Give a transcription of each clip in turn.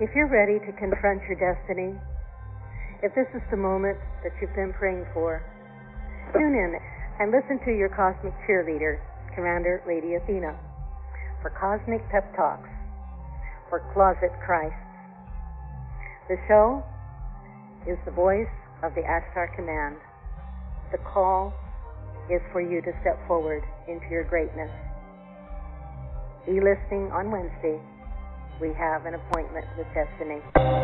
If you're ready to confront your destiny, if this is the moment that you've been praying for, tune in and listen to your cosmic cheerleader, Commander Lady Athena, for Cosmic Pep Talks for Closet Christ. The show is the voice of the Ashtar Command. The call is for you to step forward into your greatness. Be listening on Wednesday. We have an appointment with destiny.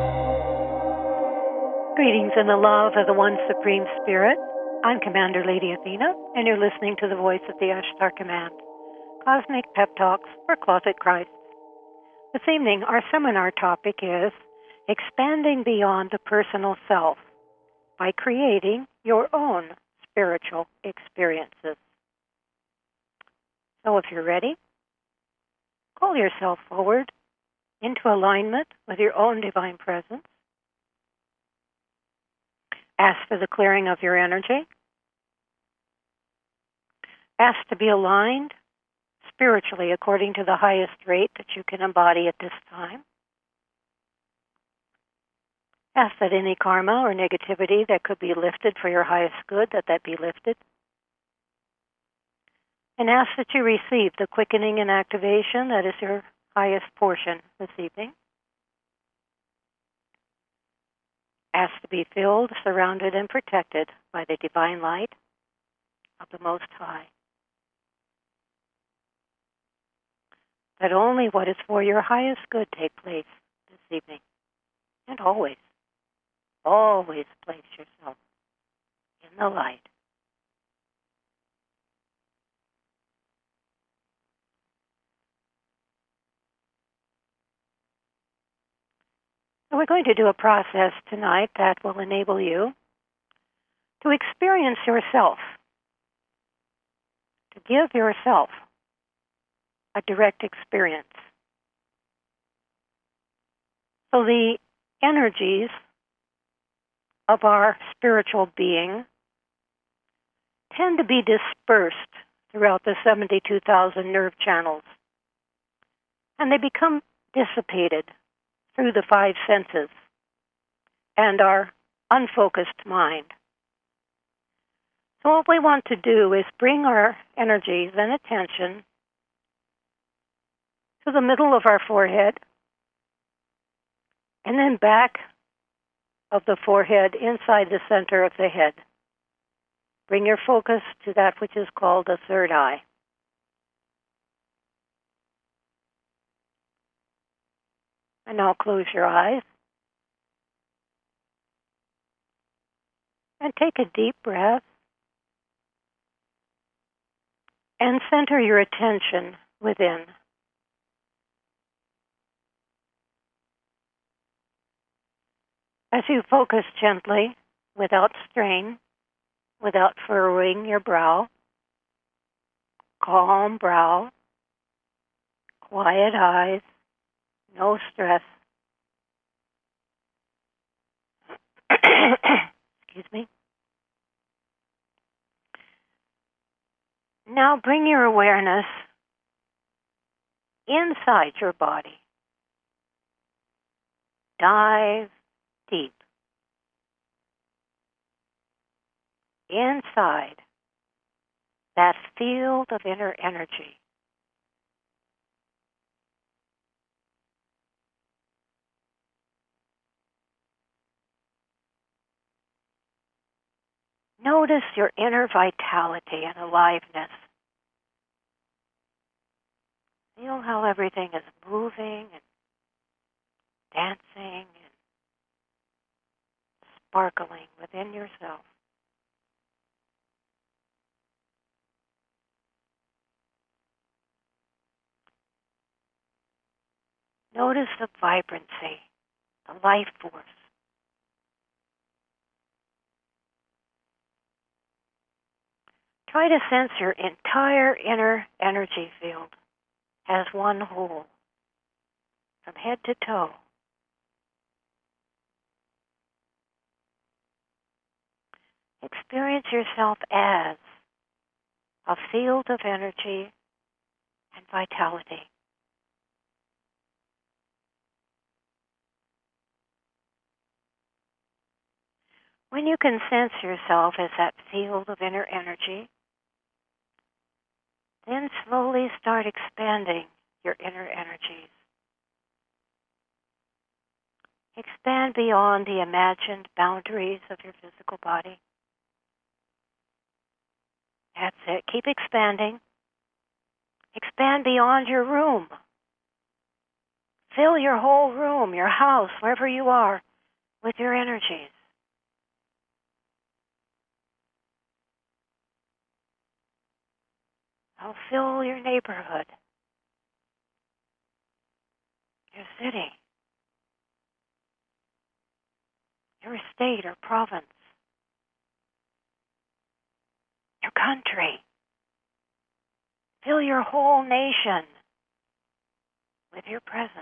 Greetings in the love of the One Supreme Spirit. I'm Commander Lady Athena, and you're listening to the voice of the Ashtar Command, Cosmic Pep Talks for Closet Christ. This evening, our seminar topic is Expanding Beyond the Personal Self by Creating Your Own Spiritual Experiences. So if you're ready, call yourself forward into alignment with your own divine presence. Ask for the clearing of your energy. Ask to be aligned spiritually according to the highest rate that you can embody at this time. Ask that any karma or negativity that could be lifted for your highest good, that be lifted. And ask that you receive the quickening and activation that is your highest portion this evening. Ask to be filled, surrounded, and protected by the divine light of the Most High. That only what is for your highest good take place this evening. And always place yourself in the light. So we're going to do a process tonight that will enable you to experience yourself, to give yourself a direct experience. So the energies of our spiritual being tend to be dispersed throughout the 72,000 nerve channels, and they become dissipated through the five senses and our unfocused mind. So what we want to do is bring our energies and attention to the middle of our forehead and then back of the forehead inside the center of the head. Bring your focus to that which is called the third eye. And now close your eyes and take a deep breath and center your attention within. As you focus gently, without strain, without furrowing your brow, calm brow, quiet eyes, no stress. Excuse me. Now bring your awareness inside your body. Dive deep inside that field of inner energy. Notice your inner vitality and aliveness. Feel how everything is moving and dancing and sparkling within yourself. Notice the vibrancy, the life force. Try to sense your entire inner energy field as one whole, from head to toe. Experience yourself as a field of energy and vitality. When you can sense yourself as that field of inner energy, then slowly start expanding your inner energies. Expand beyond the imagined boundaries of your physical body. That's it. Keep expanding. Expand beyond your room. Fill your whole room, your house, wherever you are, with your energies. I'll fill your neighborhood, your city, your state or province, your country. Fill your whole nation with your presence.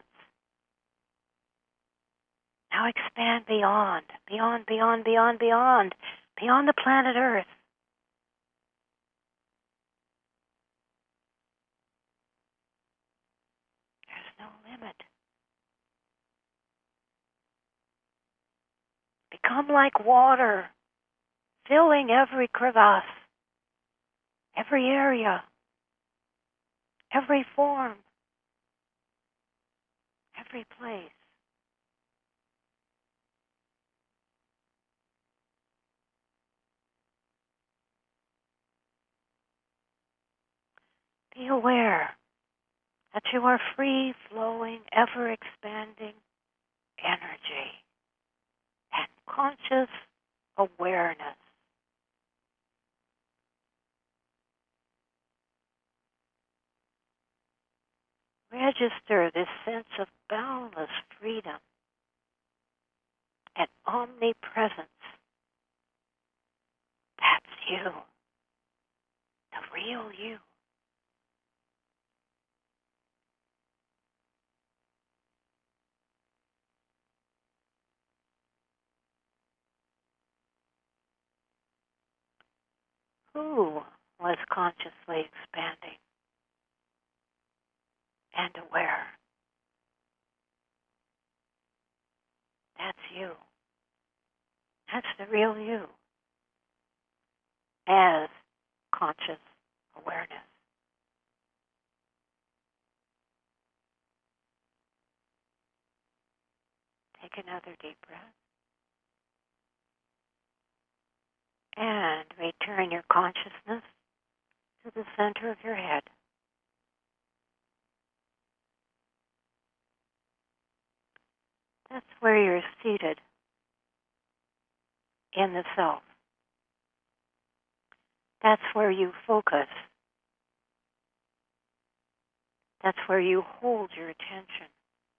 Now expand beyond the planet Earth. There's no limit. Become like water, filling every crevasse, every area, every form, every place. Be aware that you are free-flowing, ever-expanding energy and conscious awareness. Register this sense of boundless freedom and omnipresence. That's you, the real you. Who was consciously expanding and aware? That's you. That's the real you as conscious awareness. Take another deep breath. And return your consciousness to the center of your head. That's where you're seated in the self. That's where you focus. That's where you hold your attention.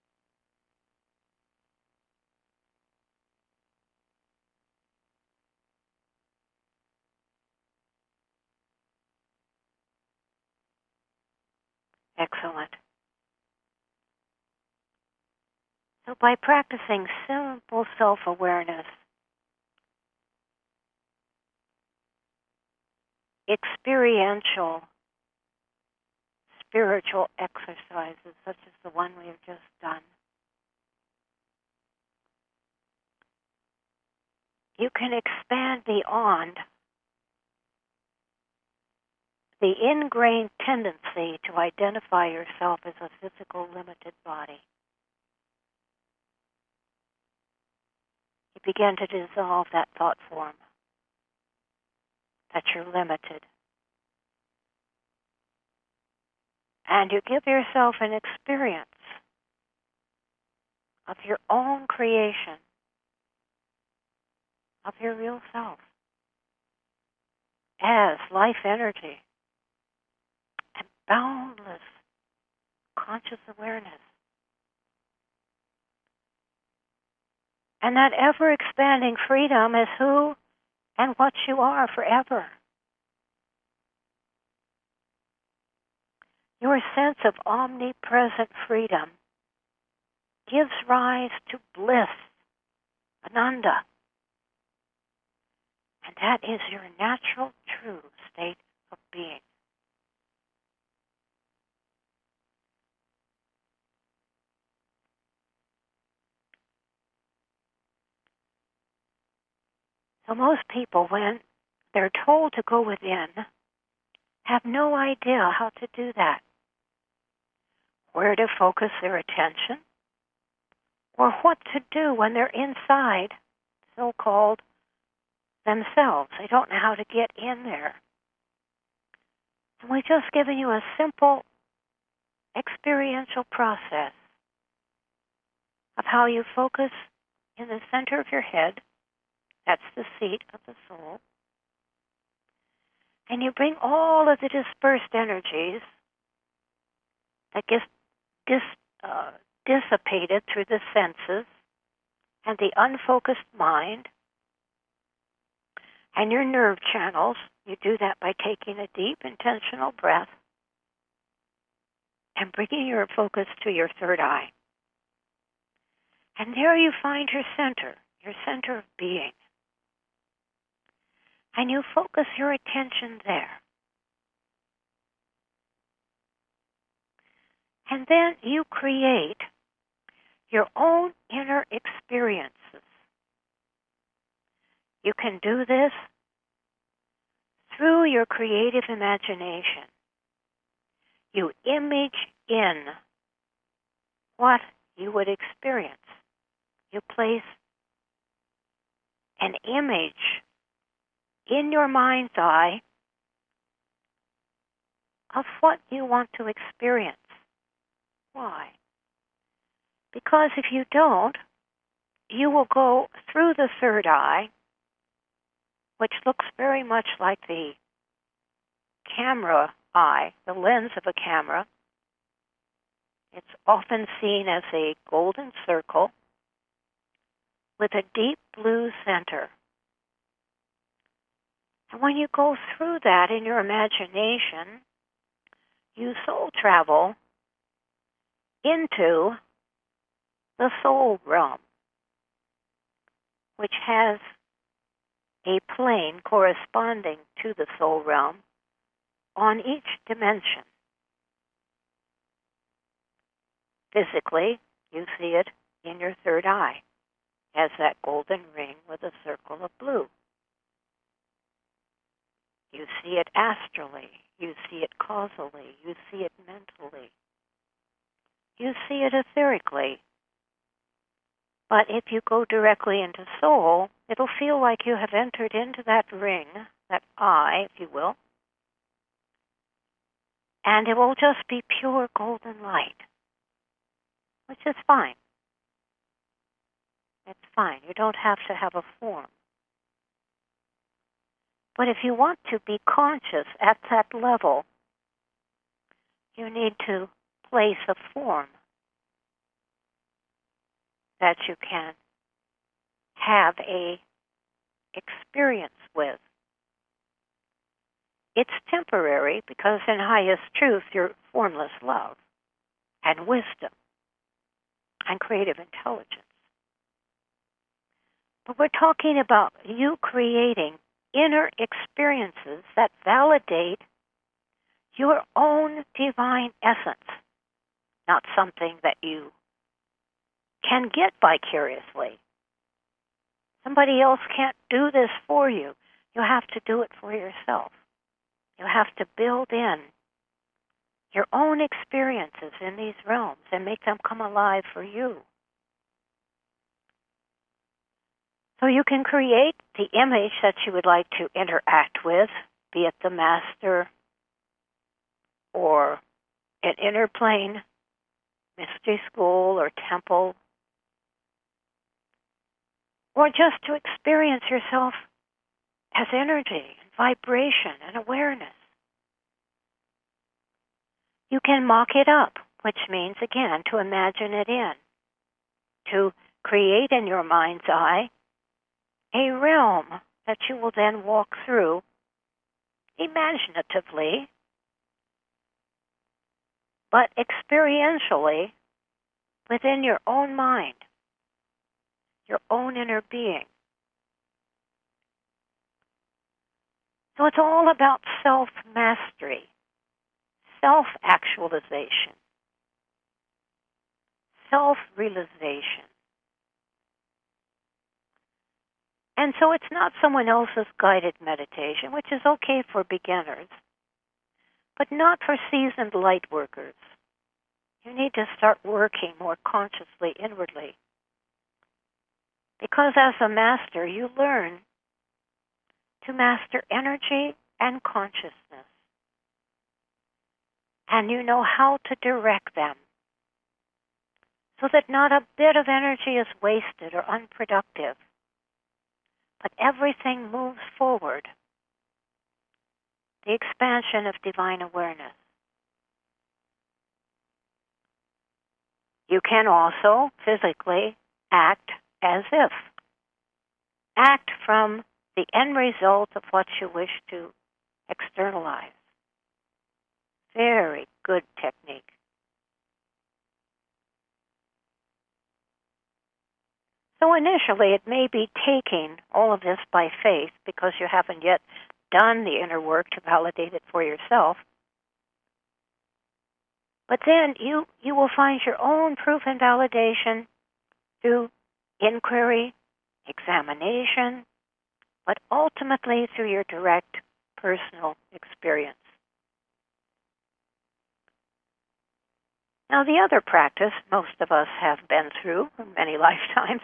Excellent. So by practicing simple self-awareness, experiential spiritual exercises such as the one we have just done, you can expand beyond the ingrained tendency to identify yourself as a physical, limited body. You begin to dissolve that thought form that you're limited. And you give yourself an experience of your own creation, of your real self, as life energy and boundless conscious awareness. And that ever-expanding freedom is who and what you are forever. Your sense of omnipresent freedom gives rise to bliss, ananda. And that is your natural, true state of being. So most people, when they're told to go within, have no idea how to do that, where to focus their attention, or what to do when they're inside, so-called themselves. They don't know how to get in there. And we've just given you a simple experiential process of how you focus in the center of your head. That's the seat of the soul. And you bring all of the dispersed energies that get dissipated through the senses and the unfocused mind and your nerve channels. You do that by taking a deep, intentional breath and bringing your focus to your third eye. And there you find your center of being. And you focus your attention there. And then you create your own inner experiences. You can do this through your creative imagination. You image in what you would experience. You place an image in your mind's eye of what you want to experience. Why? Because if you don't, you will go through the third eye, which looks very much like the camera eye, the lens of a camera. It's often seen as a golden circle with a deep blue center. And when you go through that in your imagination, you soul travel into the soul realm, which has a plane corresponding to the soul realm on each dimension. Physically, you see it in your third eye as that golden ring with a circle of blue. You see it astrally. You see it causally. You see it mentally. You see it etherically. But if you go directly into soul, it'll feel like you have entered into that ring, that eye, if you will, and it will just be pure golden light, which is fine. It's fine. You don't have to have a form. But if you want to be conscious at that level, you need to place a form that you can have a experience with. It's temporary because in highest truth, you're formless love and wisdom and creative intelligence. But we're talking about you creating inner experiences that validate your own divine essence, not something that you can get vicariously. Somebody else can't do this for you. You have to do it for yourself. You have to build in your own experiences in these realms and make them come alive for you. So you can create the image that you would like to interact with, be it the master or an inner plane, mystery school or temple, or just to experience yourself as energy and vibration and awareness. You can mock it up, which means, again, to imagine it in, to create in your mind's eye a realm that you will then walk through imaginatively, but experientially within your own mind, your own inner being. So it's all about self-mastery, self-actualization, self-realization. And so it's not someone else's guided meditation, which is okay for beginners, but not for seasoned light workers. You need to start working more consciously inwardly. Because as a master, you learn to master energy and consciousness. And you know how to direct them so that not a bit of energy is wasted or unproductive, but everything moves forward. The expansion of divine awareness. You can also physically act as if. Act from the end result of what you wish to externalize. Very good technique. So initially it may be taking all of this by faith because you haven't yet done the inner work to validate it for yourself. But then you will find your own proof and validation through inquiry, examination, but ultimately through your direct personal experience. Now, the other practice most of us have been through in many lifetimes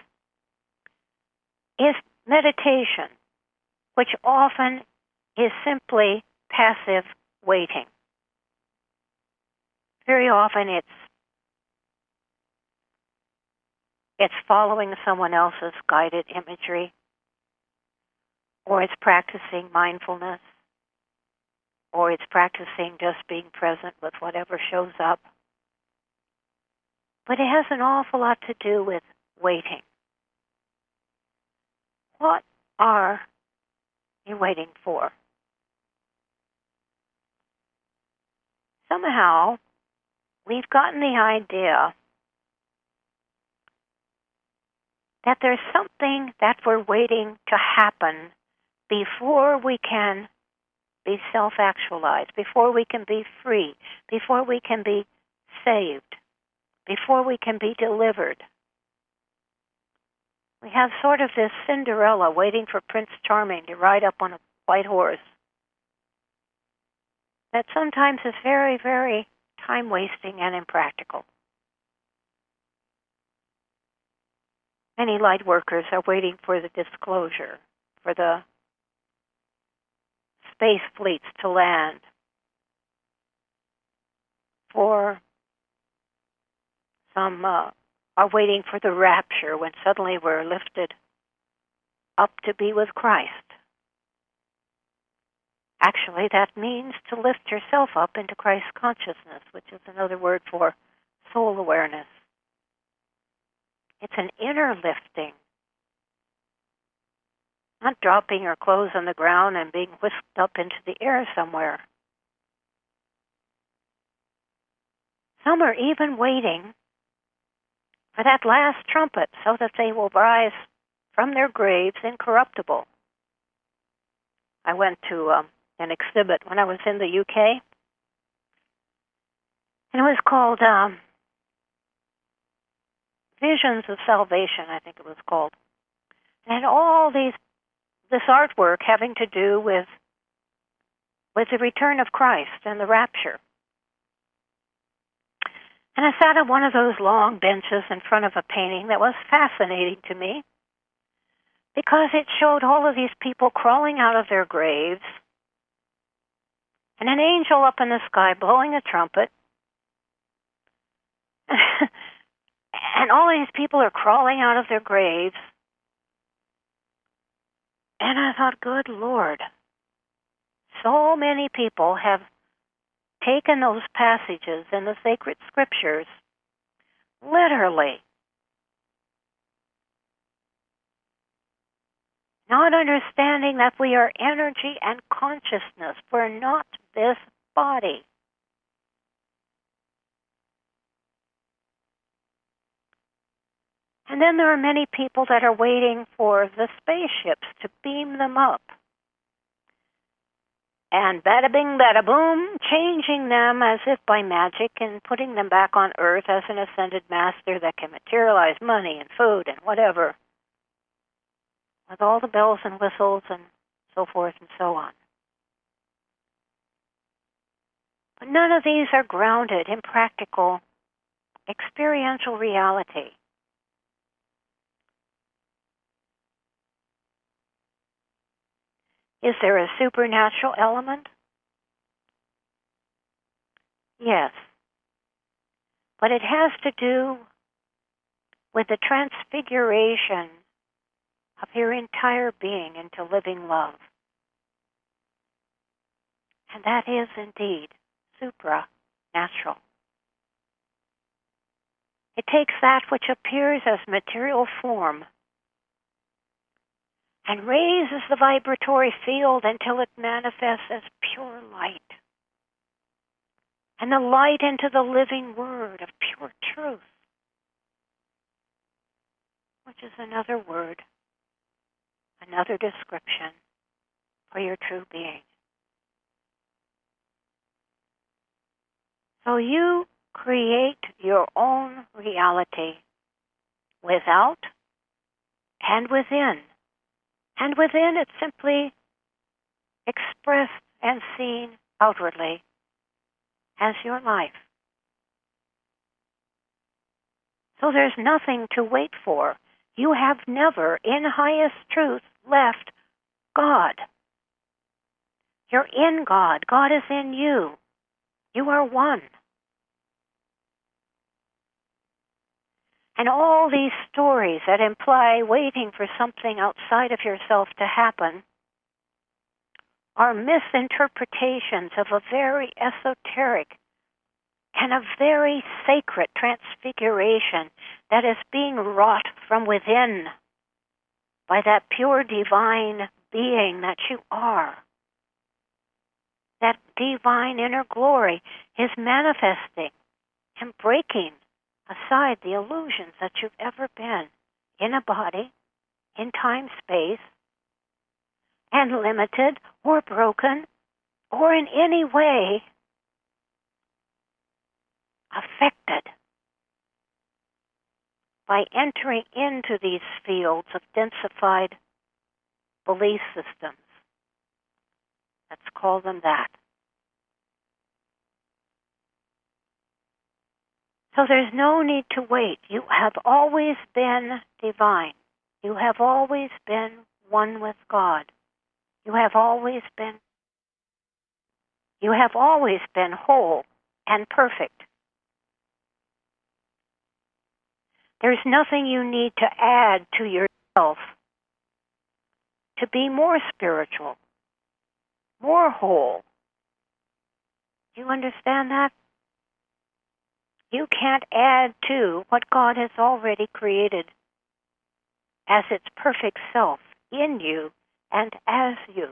is meditation, which often is simply passive waiting. Very often it's following someone else's guided imagery, or it's practicing mindfulness, or it's practicing just being present with whatever shows up. But it has an awful lot to do with waiting. What are you waiting for? Somehow, we've gotten the idea that there's something that we're waiting to happen before we can be self-actualized, before we can be free, before we can be saved, before we can be delivered. We have sort of this Cinderella waiting for Prince Charming to ride up on a white horse. That sometimes is very, very time-wasting and impractical. Many light workers are waiting for the disclosure, for the space fleets to land, for some are waiting for the rapture when suddenly we're lifted up to be with Christ. Actually, that means to lift yourself up into Christ consciousness, which is another word for soul awareness. It's an inner lifting, not dropping your clothes on the ground and being whisked up into the air somewhere. Some are even waiting for that last trumpet so that they will rise from their graves incorruptible. I went to an exhibit when I was in the UK, and it was called Visions of Salvation, I think it was called. And all this artwork having to do with the return of Christ and the rapture. And I sat on one of those long benches in front of a painting that was fascinating to me because it showed all of these people crawling out of their graves and an angel up in the sky blowing a trumpet. And all of these people are crawling out of their graves. And I thought, good Lord, so many people have taken those passages in the sacred scriptures literally, not understanding that we are energy and consciousness. We're not this body. And then there are many people that are waiting for the spaceships to beam them up. And bada bing, bada boom, changing them as if by magic and putting them back on Earth as an ascended master that can materialize money and food and whatever. with all the bells and whistles and so forth and so on. But none of these are grounded in practical, experiential reality. Is there a supernatural element? Yes. But it has to do with the transfiguration of your entire being into living love. And that is indeed supranatural. It takes that which appears as material form and raises the vibratory field until it manifests as pure light. And the light into the living word of pure truth, which is another word, another description for your true being. So you create your own reality without and within. And within it's simply expressed and seen outwardly as your life. So there's nothing to wait for. You have never, in highest truth, left God. You're in God. God is in you. You are one. And all these stories that imply waiting for something outside of yourself to happen are misinterpretations of a very esoteric and a very sacred transfiguration that is being wrought from within by that pure divine being that you are. That divine inner glory is manifesting and breaking aside the illusions that you've ever been in a body, in time, space, and limited or broken or in any way affected by entering into these fields of densified belief systems. Let's call them that. So there's no need to wait. You have always been divine. You have always been one with God. You have always been whole and perfect. There's nothing you need to add to yourself to be more spiritual, more whole. Do you understand that? You can't add to what God has already created as its perfect self in you and as you.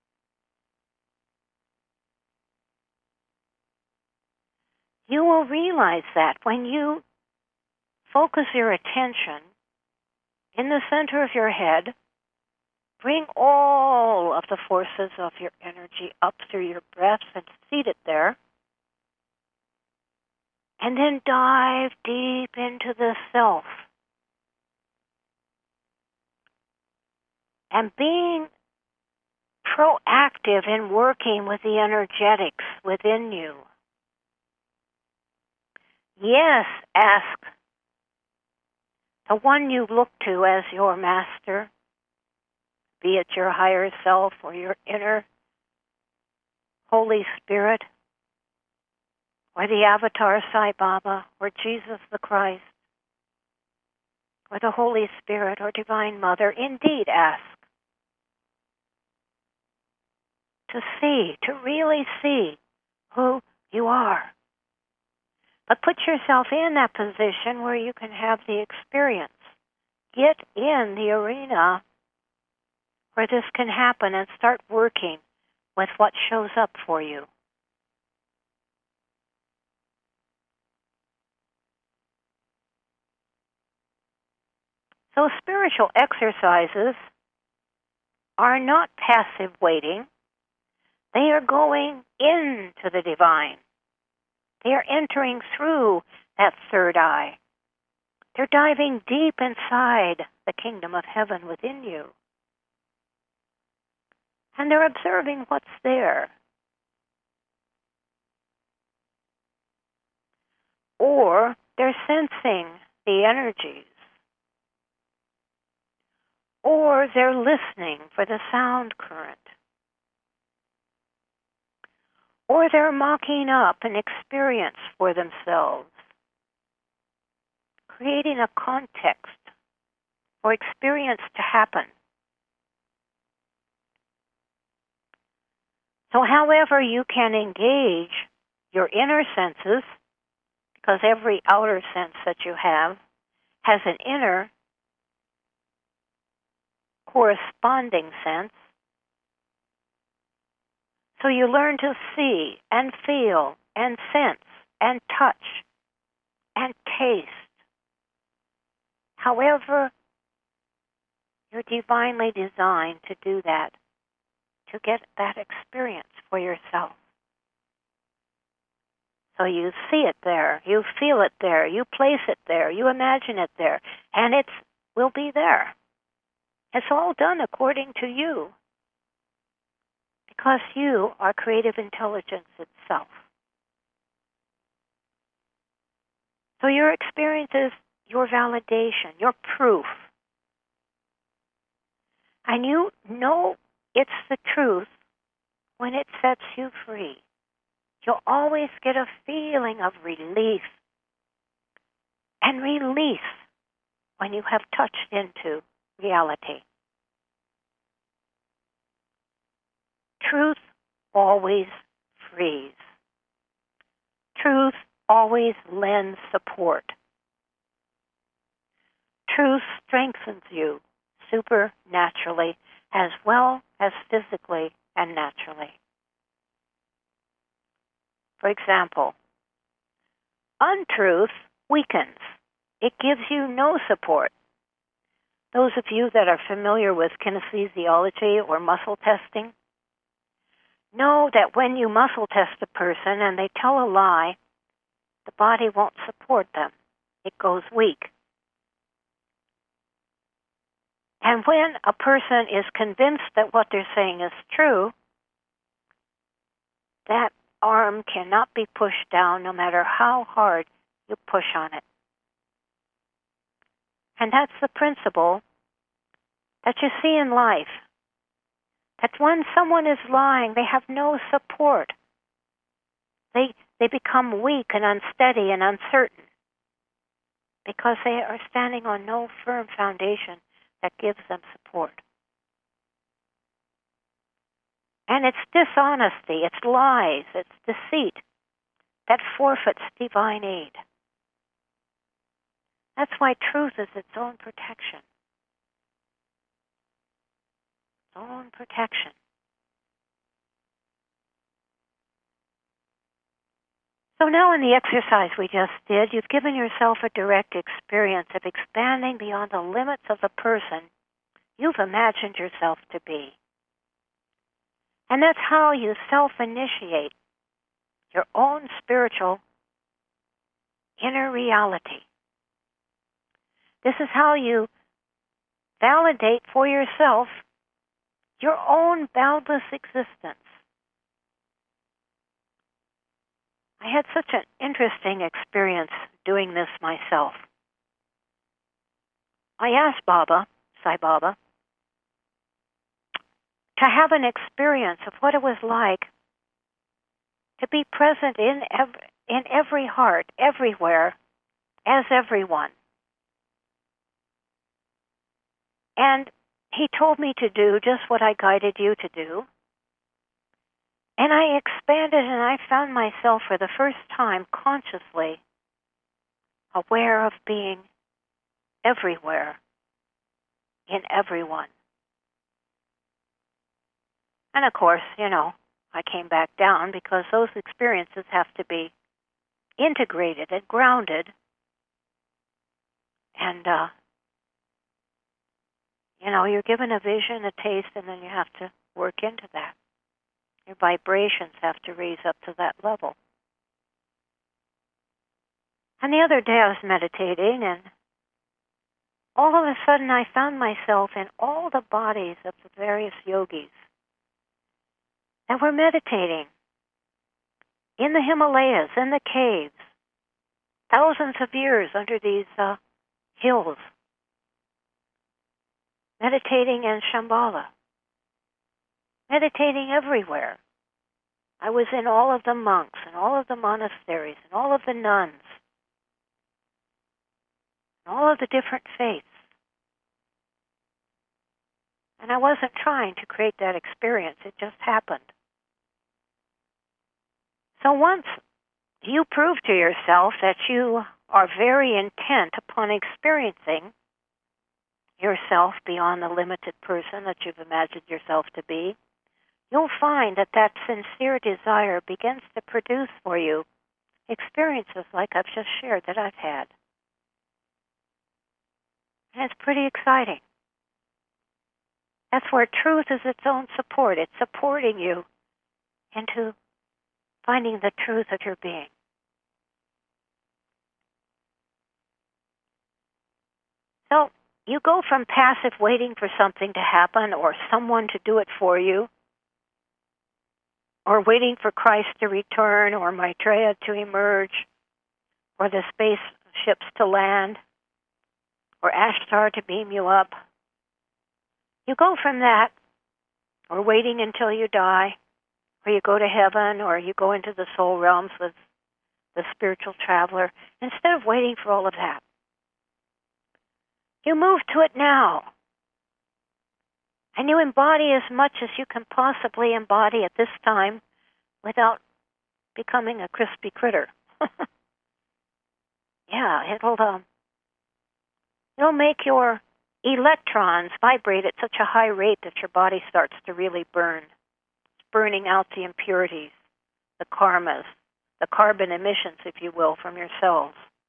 You will realize that when you focus your attention in the center of your head, bring all of the forces of your energy up through your breath and seat it there, and then dive deep into the self. And being proactive in working with the energetics within you. Yes, ask the one you look to as your master, be it your higher self or your inner Holy Spirit, or the Avatar Sai Baba, or Jesus the Christ, or the Holy Spirit, or Divine Mother. Indeed, ask to see, to really see who you are. But put yourself in that position where you can have the experience. Get in the arena where this can happen and start working with what shows up for you. So spiritual exercises are not passive waiting. They are going into the divine. They are entering through that third eye. They're diving deep inside the kingdom of heaven within you. And they're observing what's there. Or they're sensing the energies. Or they're listening for the sound current. Or they're mocking up an experience for themselves, creating a context for experience to happen. So however you can engage your inner senses, because every outer sense that you have has an inner corresponding sense. So you learn to see and feel and sense and touch and taste. However, you're divinely designed to do that, to get that experience for yourself. So you see it there, you feel it there, you place it there, you imagine it there, and it will be there. It's all done according to you, because you are creative intelligence itself. So your experience is your validation, your proof. And you know it's the truth when it sets you free. You'll always get a feeling of relief and release when you have touched into reality. Truth always frees. Truth always lends support. Truth strengthens you supernaturally as well as physically and naturally. For example, untruth weakens. It gives you no support. Those of you that are familiar with kinesiology or muscle testing know that when you muscle test a person and they tell a lie, the body won't support them. It goes weak. And when a person is convinced that what they're saying is true, that arm cannot be pushed down no matter how hard you push on it. And that's the principle that you see in life. That when someone is lying, they have no support. They become weak and unsteady and uncertain because they are standing on no firm foundation that gives them support. And it's dishonesty, it's lies, it's deceit that forfeits divine aid. That's why truth is its own protection. Its own protection. So now in the exercise we just did, you've given yourself a direct experience of expanding beyond the limits of the person you've imagined yourself to be. And that's how you self-initiate your own spiritual inner reality. This is how you validate for yourself your own boundless existence. I had such an interesting experience doing this myself. I asked Baba, Sai Baba, to have an experience of what it was like to be present in every heart, everywhere, as everyone. And he told me to do just what I guided you to do. And I expanded and I found myself for the first time consciously aware of being everywhere, in everyone. And of course, I came back down because those experiences have to be integrated and grounded. And, you're given a vision, a taste, and then you have to work into that. Your vibrations have to raise up to that level. And the other day I was meditating, and all of a sudden I found myself in all the bodies of the various yogis that were meditating in the Himalayas, in the caves, thousands of years under these hills, meditating in Shambhala, meditating everywhere. I was in all of the monks and all of the monasteries and all of the nuns, and all of the different faiths. And I wasn't trying to create that experience. It just happened. So once you prove to yourself that you are very intent upon experiencing yourself beyond the limited person that you've imagined yourself to be, you'll find that that sincere desire begins to produce for you experiences like I've just shared that I've had. And it's pretty exciting. That's where truth is its own support. It's supporting you into finding the truth of your being. So you go from passive waiting for something to happen or someone to do it for you, or waiting for Christ to return or Maitreya to emerge, or the spaceships to land, or Ashtar to beam you up. You go from that, or waiting until you die, or you go to heaven, or you go into the soul realms with the spiritual traveler, instead of waiting for all of that. You move to it now. And you embody as much as you can possibly embody at this time without becoming a crispy critter. Yeah, it'll make your electrons vibrate at such a high rate that your body starts to really burn. It's burning out the impurities, the karmas, the carbon emissions, if you will, from your cells.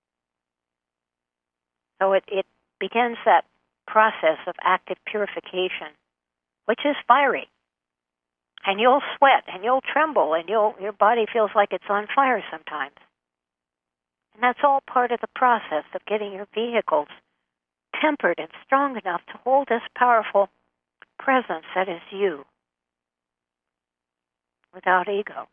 So it begins that process of active purification, which is fiery. And you'll sweat, and you'll tremble, and your body feels like it's on fire sometimes. And that's all part of the process of getting your vehicles tempered and strong enough to hold this powerful presence that is you, without ego.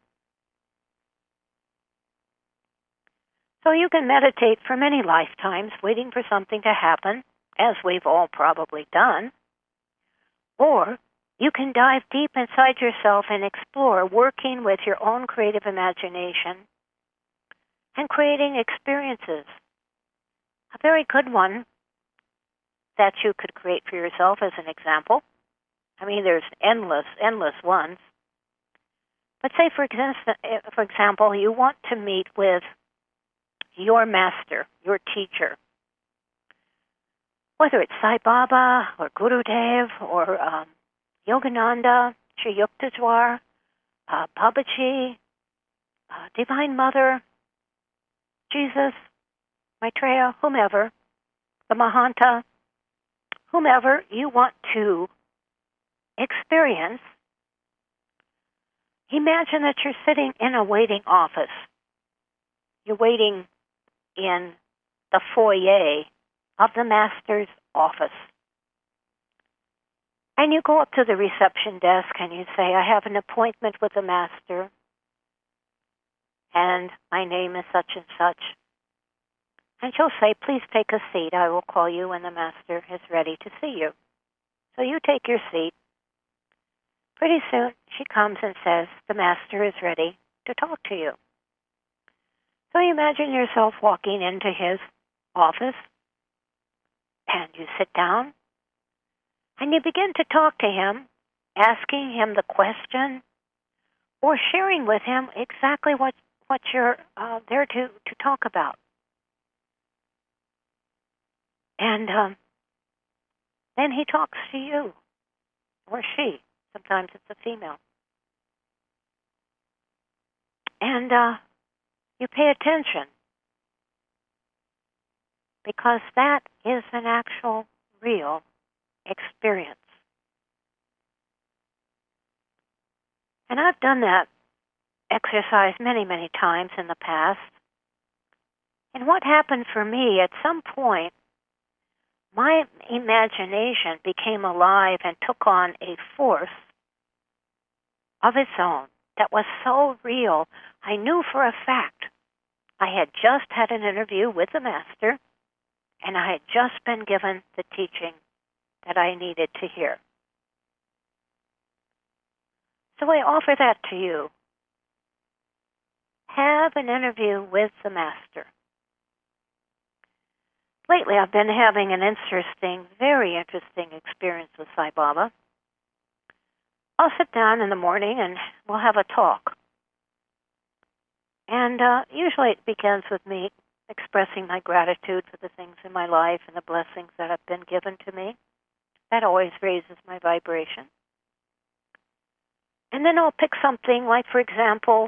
So you can meditate for many lifetimes, waiting for something to happen, as we've all probably done. Or you can dive deep inside yourself and explore, working with your own creative imagination and creating experiences. A very good one that you could create for yourself as an example. I mean, there's endless ones. But say, for example, you want to meet with your master, your teacher, whether it's Sai Baba or Gurudev or Yogananda, Sri Yukteswar, Babaji, Divine Mother, Jesus, Maitreya, whomever, the Mahanta, whomever you want to experience. Imagine that you're sitting in a waiting office. You're waiting in the foyer of the master's office. And you go up to the reception desk and you say, I have an appointment with the master, and my name is such and such. And she'll say, please take a seat. I will call you when the master is ready to see you. So you take your seat. Pretty soon she comes and says, the master is ready to talk to you. So you imagine yourself walking into his office, and you sit down, and you begin to talk to him, asking him the question, or sharing with him exactly what you're there to talk about. And then he talks to you, or she. Sometimes it's a female. And you pay attention, because that is an actual, real experience. And I've done that exercise many, many times in the past. And what happened for me, at some point, my imagination became alive and took on a force of its own that was so real. I knew for a fact I had just had an interview with the Master, and I had just been given the teaching that I needed to hear. So I offer that to you. Have an interview with the Master. Lately, I've been having an interesting, very interesting experience with Sai Baba. I'll sit down in the morning and we'll have a talk. And usually it begins with me expressing my gratitude for the things in my life and the blessings that have been given to me. That always raises my vibration. And then I'll pick something like, for example,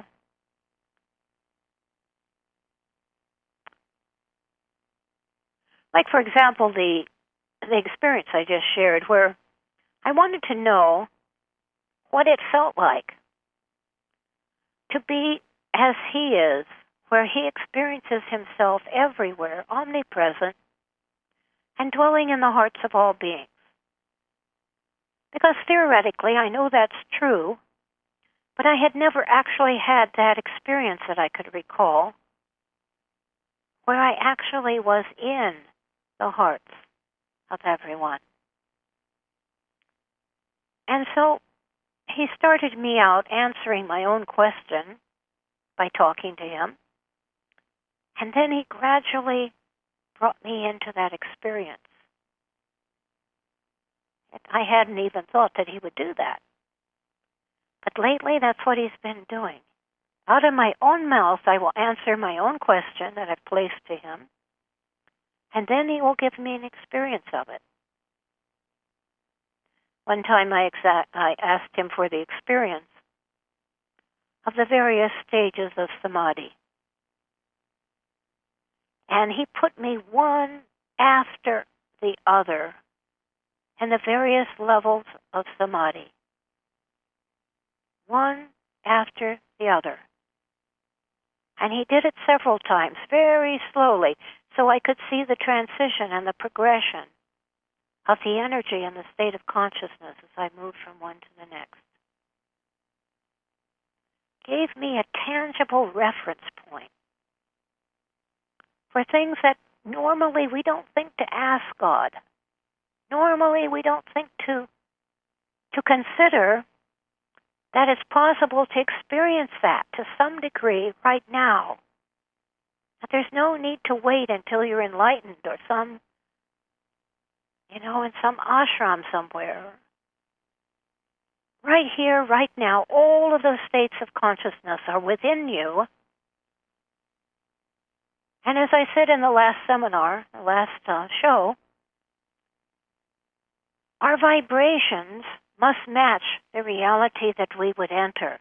the experience I just shared, where I wanted to know what it felt like to be as he is, where he experiences himself everywhere, omnipresent, and dwelling in the hearts of all beings. Because theoretically, I know that's true, but I had never actually had that experience that I could recall, where I actually was in the hearts of everyone. And so he started me out answering my own question by talking to him, and then he gradually brought me into that experience. I hadn't even thought that he would do that. But lately, that's what he's been doing. Out of my own mouth, I will answer my own question that I've placed to him, and then he will give me an experience of it. One time I asked him for the experience of the various stages of samadhi. And he put me one after the other in the various levels of samadhi. One after the other. And he did it several times, very slowly, so I could see the transition and the progression of the energy and the state of consciousness as I moved from one to the next. Gave me a tangible reference point for things that normally we don't think to ask God. Normally we don't think to consider that it's possible to experience that to some degree right now. That there's no need to wait until you're enlightened or in some ashram somewhere. Right here, right now, all of those states of consciousness are within you. And as I said in the last seminar, the last show, our vibrations must match the reality that we would enter.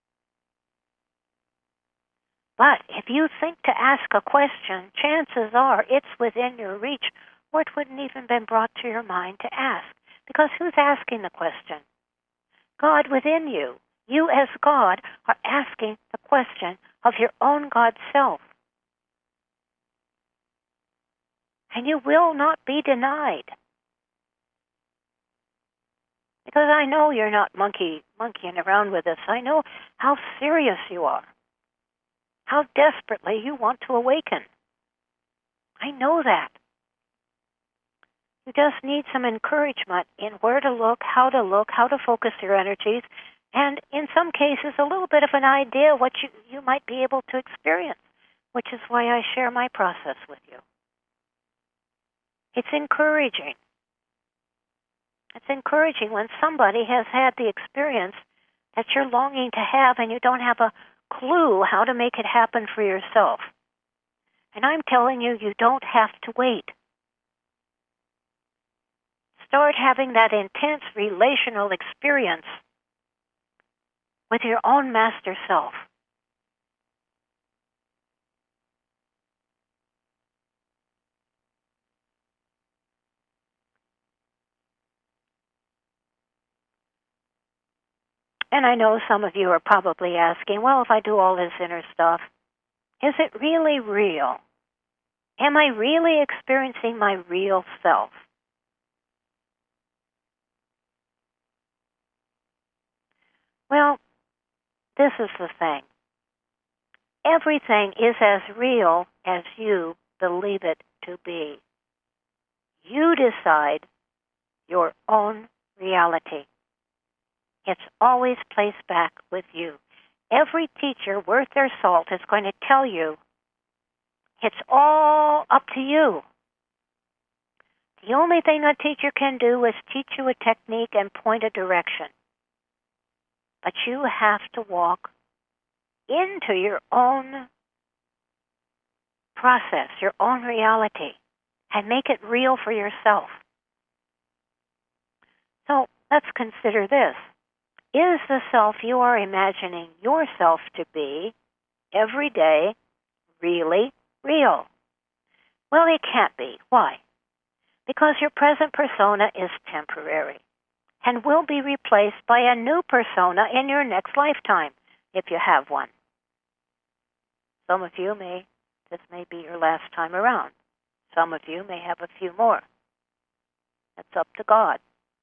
But if you think to ask a question, chances are it's within your reach, or it wouldn't even been brought to your mind to ask. Because who's asking the question? God within you. You as God are asking the question of your own God self. And you will not be denied. Because I know you're not monkeying around with this. I know how serious you are. How desperately you want to awaken. I know that. You just need some encouragement in where to look, how to focus your energies, and in some cases a little bit of an idea what you might be able to experience, which is why I share my process with you. It's encouraging. It's encouraging when somebody has had the experience that you're longing to have and you don't have a clue how to make it happen for yourself. And I'm telling you, you don't have to wait. Start having that intense relational experience with your own master self. And I know some of you are probably asking, well, if I do all this inner stuff, is it really real? Am I really experiencing my real self? Well, this is the thing. Everything is as real as you believe it to be. You decide your own reality. It's always placed back with you. Every teacher worth their salt is going to tell you it's all up to you. The only thing a teacher can do is teach you a technique and point a direction. But you have to walk into your own process, your own reality, and make it real for yourself. So let's consider this. Is the self you are imagining yourself to be every day really real? Well, it can't be. Why? Because your present persona is temporary and will be replaced by a new persona in your next lifetime, if you have one. Some of you this may be your last time around. Some of you may have a few more. That's up to God.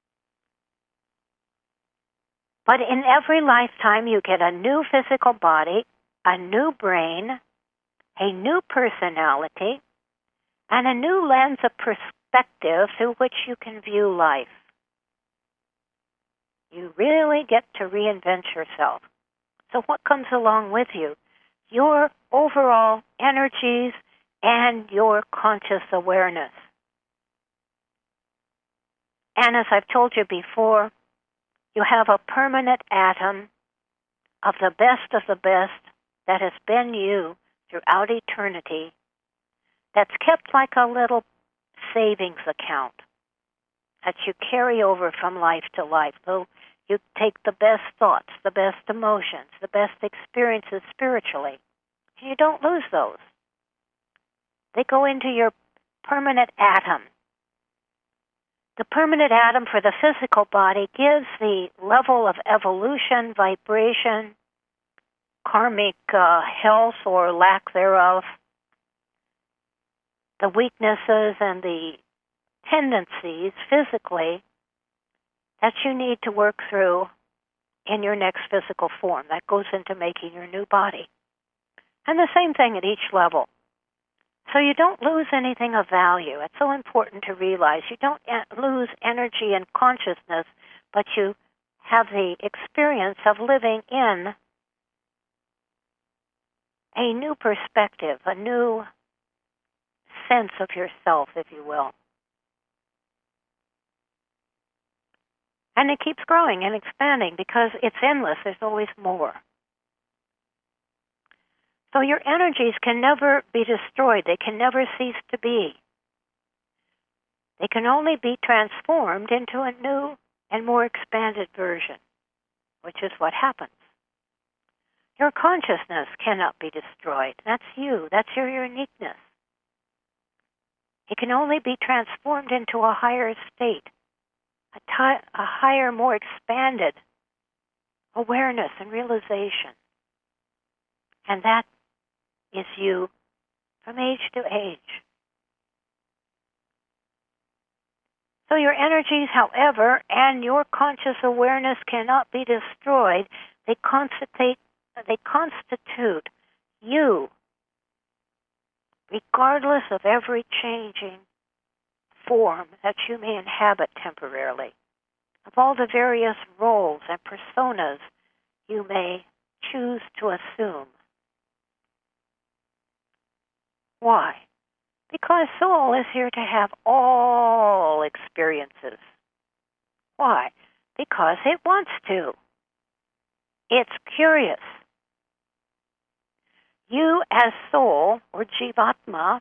But in every lifetime, you get a new physical body, a new brain, a new personality, and a new lens of perspective through which you can view life. You really get to reinvent yourself. So what comes along with you? Your overall energies and your conscious awareness. And as I've told you before, you have a permanent atom of the best that has been you throughout eternity that's kept like a little savings account that you carry over from life to life. So you take the best thoughts, the best emotions, the best experiences spiritually. You don't lose those. They go into your permanent atom. The permanent atom for the physical body gives the level of evolution, vibration, karmic health or lack thereof, the weaknesses and the tendencies physically that you need to work through in your next physical form. That goes into making your new body. And the same thing at each level. So you don't lose anything of value. It's so important to realize you don't lose energy and consciousness, but you have the experience of living in a new perspective, a new sense of yourself, if you will. And it keeps growing and expanding because it's endless. There's always more. So your energies can never be destroyed. They can never cease to be. They can only be transformed into a new and more expanded version, which is what happens. Your consciousness cannot be destroyed. That's you. That's your uniqueness. It can only be transformed into a higher state, a higher, more expanded awareness and realization. And that is you from age to age. So your energies, however, and your conscious awareness cannot be destroyed. They constitute you, regardless of every changing form that you may inhabit temporarily, of all the various roles and personas you may choose to assume. Why? Because soul is here to have all experiences. Why? Because it wants to. It's curious. You as soul, or Jivatma,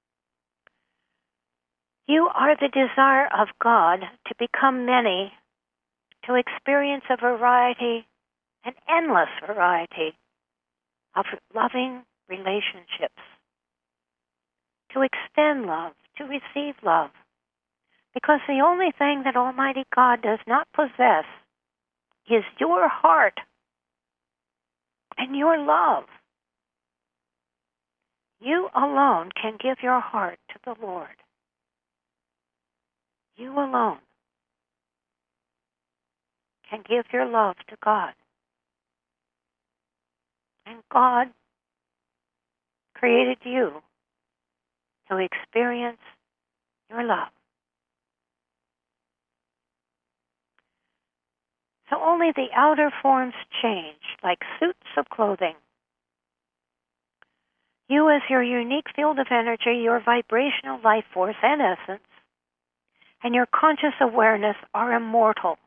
you are the desire of God to become many, to experience a variety, an endless variety of loving relationships, to extend love, to receive love. Because the only thing that Almighty God does not possess is your heart and your love. You alone can give your heart to the Lord. You alone can give your love to God. And God created you to experience your love. So only the outer forms change, like suits of clothing. You, as your unique field of energy, your vibrational life force and essence, and your conscious awareness are immortal.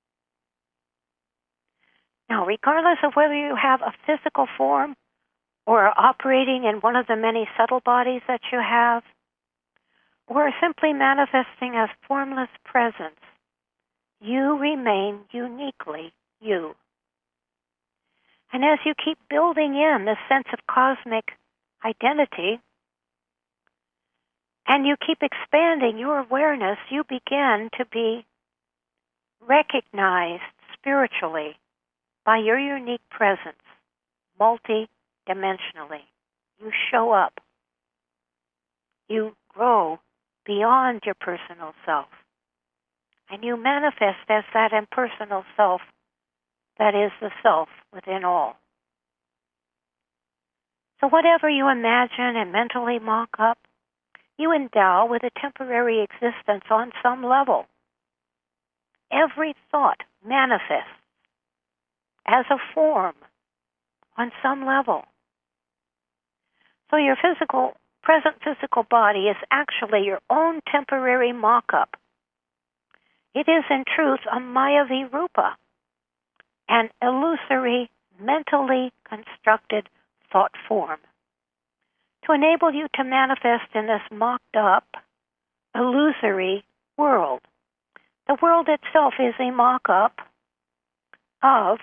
Now, regardless of whether you have a physical form or are operating in one of the many subtle bodies that you have, or are simply manifesting as formless presence, you remain uniquely you. And as you keep building in this sense of cosmic identity, and you keep expanding your awareness, you begin to be recognized spiritually by your unique presence, multi-dimensionally. You show up. You grow beyond your personal self. And you manifest as that impersonal self that is the self within all. So whatever you imagine and mentally mock up, you endow with a temporary existence on some level. Every thought manifests as a form on some level. So your present physical body is actually your own temporary mock-up. It is in truth a Maya-virupa, an illusory, mentally constructed thought form, to enable you to manifest in this mocked-up, illusory world. The world itself is a mock-up of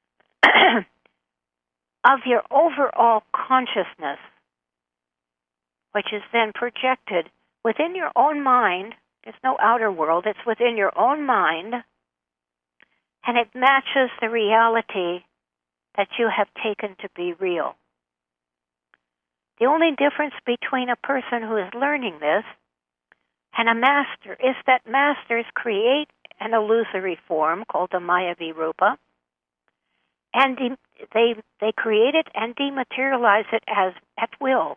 your overall consciousness, which is then projected within your own mind. There's no outer world, it's within your own mind, and it matches the reality that you have taken to be real. The only difference between a person who is learning this and a master is that masters create an illusory form called the Maya-virupa, and they create it and dematerialize it as at will.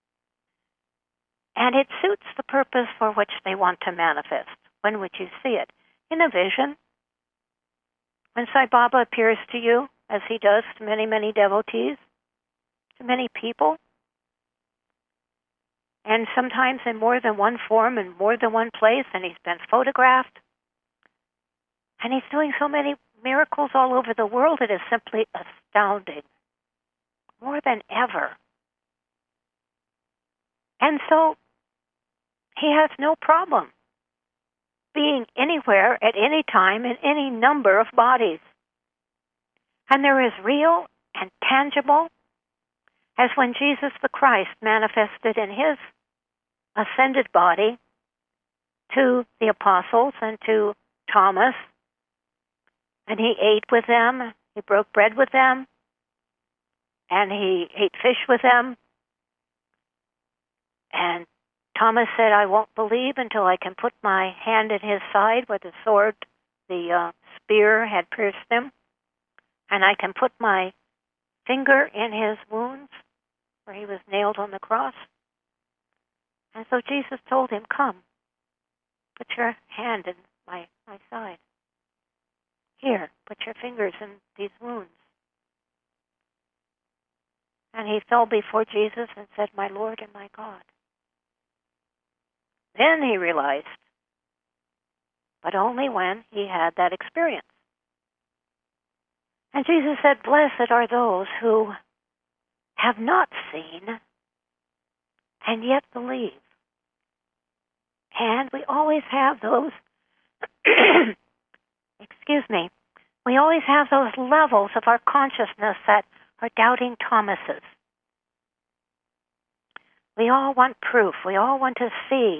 And it suits the purpose for which they want to manifest. When would you see it? In a vision. When Sai Baba appears to you, as he does to many, many devotees, to many people, and sometimes in more than one form, in more than one place, and he's been photographed, and he's doing so many miracles all over the world, it is simply astounding. More than ever. And so, he has no problem being anywhere at any time in any number of bodies. And there is real and tangible, as when Jesus the Christ manifested in his ascended body to the apostles and to Thomas, and he ate with them, he broke bread with them, and he ate fish with them. And Thomas said, I won't believe until I can put my hand in his side where the sword, the spear had pierced him, and I can put my finger in his wounds where he was nailed on the cross. And so Jesus told him, come, put your hand in my side. Here, put your fingers in these wounds. And he fell before Jesus and said, my Lord and my God. Then he realized, but only when he had that experience. And Jesus said, blessed are those who have not seen and yet believe. And we always have those, we always have those levels of our consciousness that are doubting Thomases. We all want proof. We all want to see.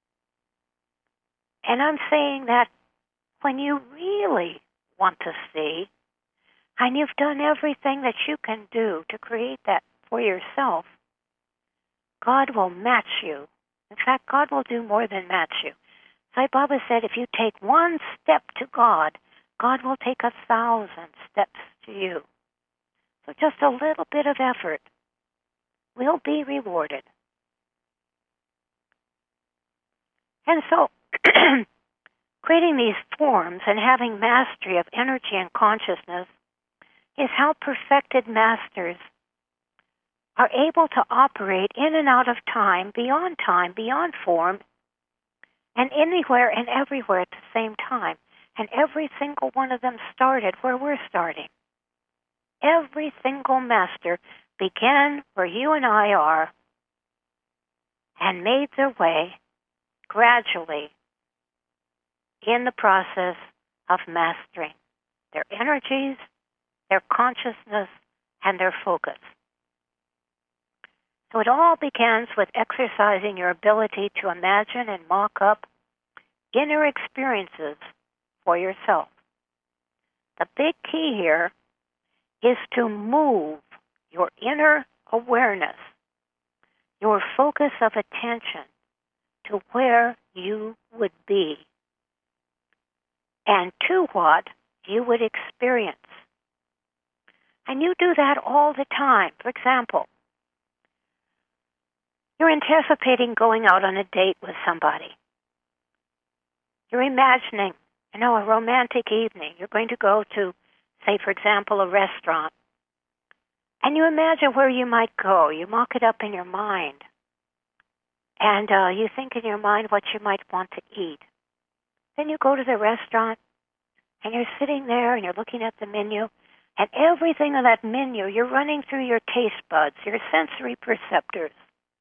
And I'm saying that when you really want to see, and you've done everything that you can do to create that for yourself, God will match you. In fact, God will do more than match you. Sai Baba said, if you take one step to God, God will take 1,000 steps to you. So just a little bit of effort will be rewarded. And so creating these forms and having mastery of energy and consciousness is how perfected masters are able to operate in and out of time, beyond form, and anywhere and everywhere at the same time. And every single one of them started where we're starting. Every single master began where you and I are and made their way gradually in the process of mastering their energies, their consciousness, and their focus. So it all begins with exercising your ability to imagine and mock up inner experiences for yourself. The big key here is to move your inner awareness, your focus of attention, to where you would be and to what you would experience. And you do that all the time. For example, you're anticipating going out on a date with somebody. You're imagining, a romantic evening. You're going to go to, say, for example, a restaurant. And you imagine where you might go. You mock it up in your mind. And you think in your mind what you might want to eat. Then you go to the restaurant, and you're sitting there, and you're looking at the menu, and everything on that menu, you're running through your taste buds, your sensory perceptors.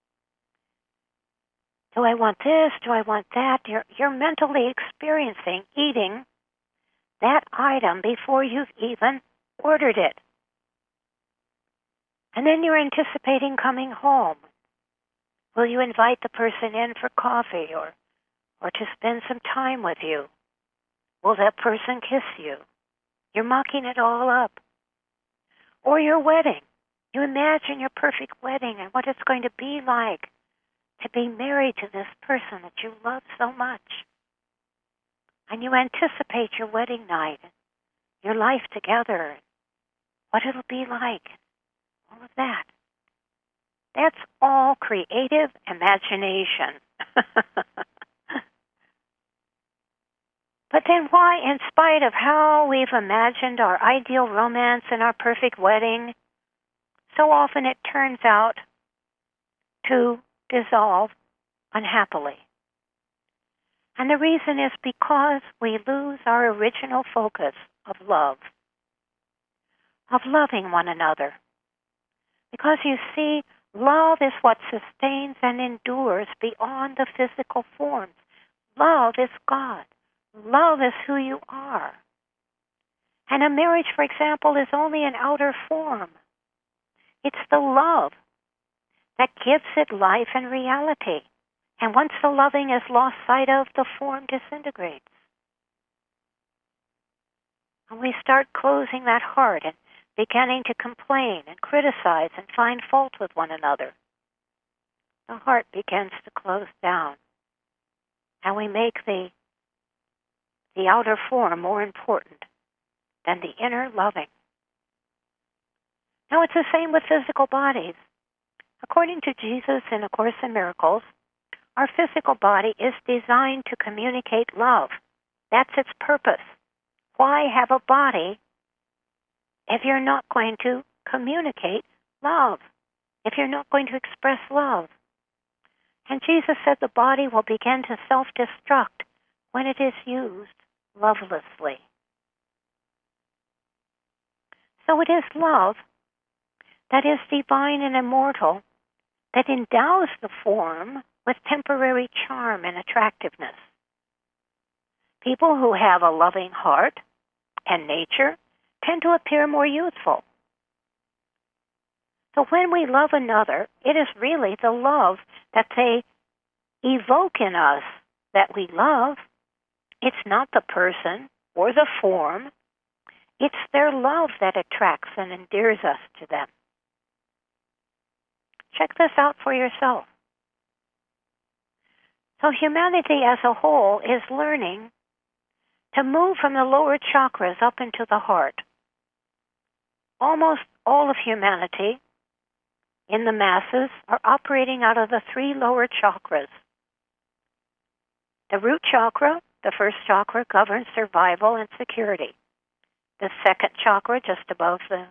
Do I want this? Do I want that? You're mentally experiencing eating that item before you've even ordered it. And then you're anticipating coming home. Will you invite the person in for coffee or to spend some time with you? Will that person kiss you? You're mocking it all up. Or your wedding. You imagine your perfect wedding and what it's going to be like to be married to this person that you love so much. And you anticipate your wedding night, your life together, what it'll be like, all of that. That's all creative imagination. But then why, in spite of how we've imagined our ideal romance and our perfect wedding, so often it turns out to dissolve unhappily? And the reason is because we lose our original focus of love, of loving one another. Because you see, love is what sustains and endures beyond the physical forms. Love is God. Love is who you are. And a marriage, for example, is only an outer form. It's the love that gives it life and reality. And once the loving is lost sight of, the form disintegrates. And we start closing that heart and beginning to complain and criticize and find fault with one another. The heart begins to close down. And we make the outer form more important than the inner loving. Now, it's the same with physical bodies. According to Jesus in A Course in Miracles, our physical body is designed to communicate love. That's its purpose. Why have a body if you're not going to communicate love, if you're not going to express love? And Jesus said the body will begin to self-destruct when it is used lovelessly. So it is love that is divine and immortal that endows the form with temporary charm and attractiveness. People who have a loving heart and nature tend to appear more youthful. So when we love another, it is really the love that they evoke in us that we love. It's not the person or the form. It's their love that attracts and endears us to them. Check this out for yourself. So humanity as a whole is learning to move from the lower chakras up into the heart. almost all of humanity in the masses are operating out of the 3 lower chakras. The root chakra, the first chakra, governs survival and security. The second chakra, just above the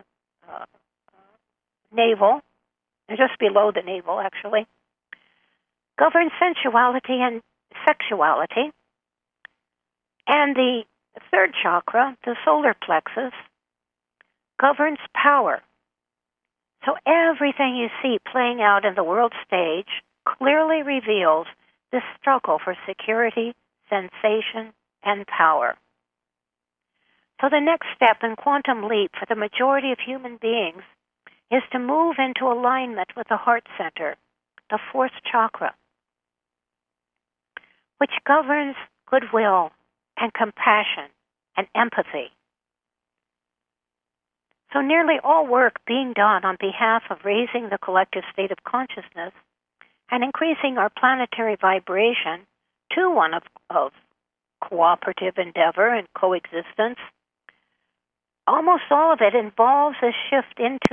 navel, just below the navel actually, governs sensuality and sexuality. And the third chakra, the solar plexus, governs power. So everything you see playing out in the world stage clearly reveals this struggle for security, sensation, and power. So the next step in quantum leap for the majority of human beings is to move into alignment with the heart center, the 4th chakra, which governs goodwill and compassion and empathy. So nearly all work being done on behalf of raising the collective state of consciousness and increasing our planetary vibration to one of cooperative endeavor and coexistence, almost all of it involves a shift into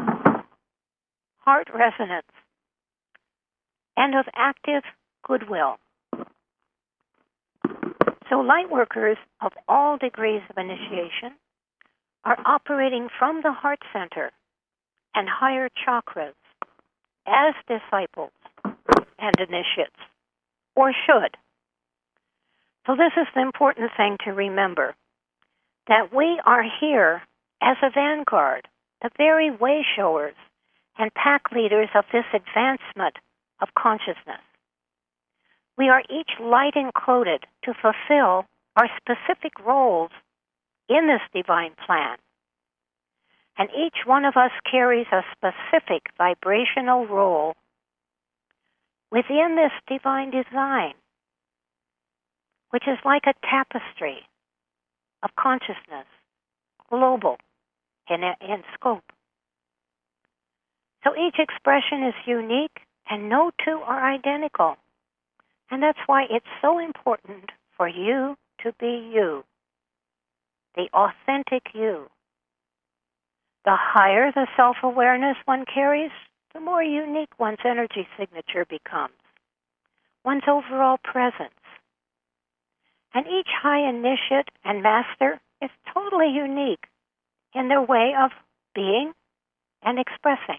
heart resonance and of active goodwill. So light workers of all degrees of initiation are operating from the heart center and higher chakras as disciples and initiates, or should. So this is the important thing to remember, that we are here as a vanguard, the very way showers and pack leaders of this advancement of consciousness. We are each light encoded to fulfill our specific roles in this divine plan. And each one of us carries a specific vibrational role within this divine design, which is like a tapestry of consciousness, global in scope. So each expression is unique and no two are identical. And that's why it's so important for you to be you, the authentic you. The higher the self-awareness one carries, the more unique one's energy signature becomes, one's overall presence. And each high initiate and master is totally unique in their way of being and expressing.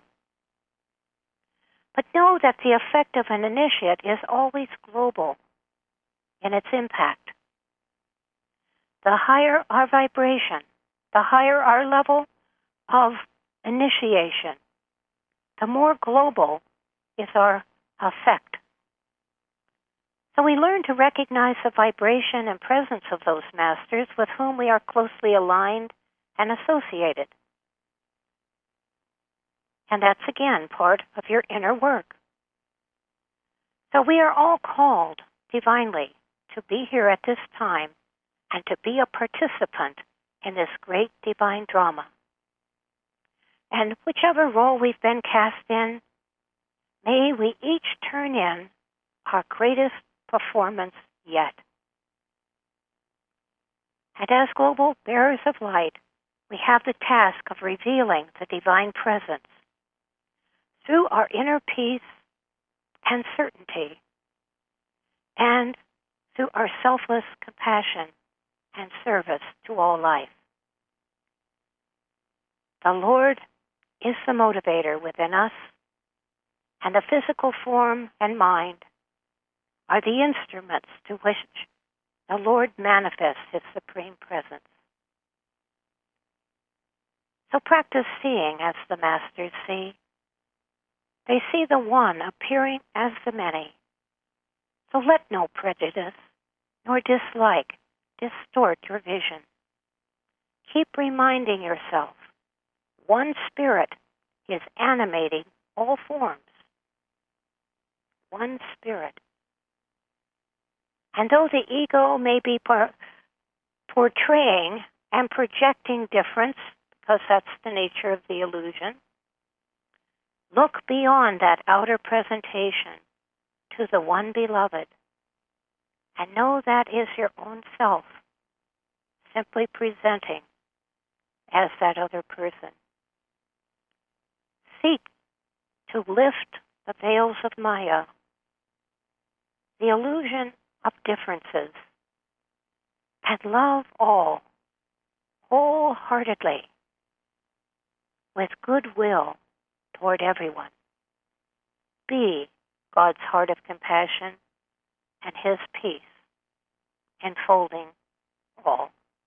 But know that the effect of an initiate is always global in its impact. The higher our vibration, the higher our level of initiation, the more global is our effect. So we learn to recognize the vibration and presence of those masters with whom we are closely aligned and associated. And that's, again, part of your inner work. So we are all called divinely to be here at this time and to be a participant in this great divine drama. And whichever role we've been cast in, may we each turn in our greatest performance yet. And as global bearers of light, we have the task of revealing the divine presence through our inner peace and certainty, and through our selfless compassion and service to all life. The Lord is the motivator within us, and the physical form and mind are the instruments to which the Lord manifests His supreme presence. So practice seeing as the Masters see. They see the one appearing as the many. So let no prejudice nor dislike distort your vision. Keep reminding yourself, one spirit is animating all forms. One spirit. And though the ego may be portraying and projecting difference, because that's the nature of the illusion, look beyond that outer presentation to the one beloved, and know that is your own self, simply presenting as that other person seek to lift the veils of Maya, the illusion of differences, and love all wholeheartedly with goodwill toward everyone. Be God's heart of compassion and His peace enfolding all.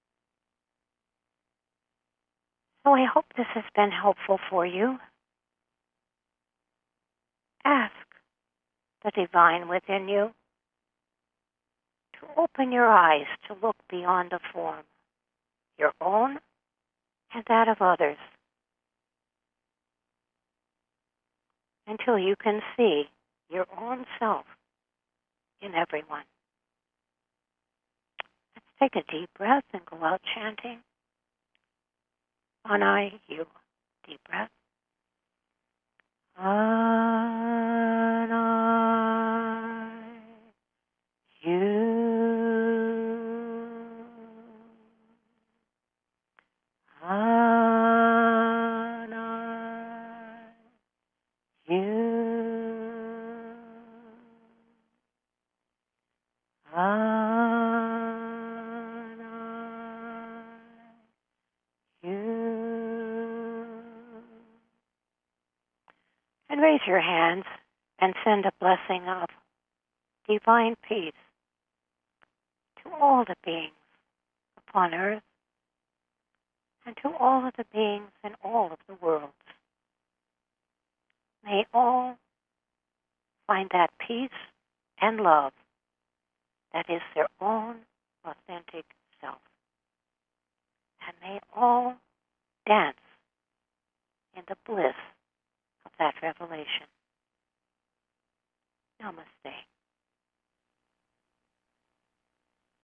So I hope this has been helpful for you. Ask the divine within you to open your eyes to look beyond the form, your own and that of others, until you can see your own self in everyone. Let's take a deep breath and go out chanting. Anai, you. Deep breath. Anai, you. Anai, you. And raise your hands and send a blessing of divine peace to all the beings upon earth and to all of the beings in all of the worlds. May all find that peace and love that is their own authentic self. And may all dance in the bliss of that revelation. Namaste.